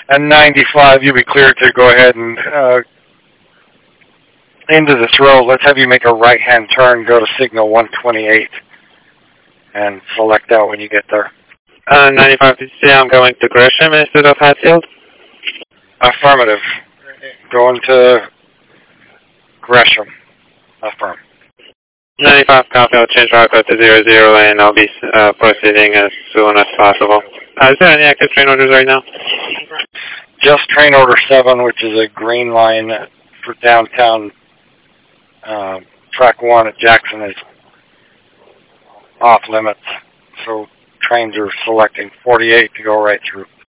And 95, you'll be cleared to go ahead and into this road. Let's have you make a right-hand turn, go to signal 128, and select out when you get there. 95 DCC, I'm going to Gresham instead of Hatfield. Affirmative. Going to Gresham. Affirm. 95 copy, I'll change route to 00 and I'll be proceeding as soon as possible. Is there any active train orders right now? Just train order 7, which is a green line for downtown. Track 1 at Jackson is off limits, so trains are selecting 48 to go right through.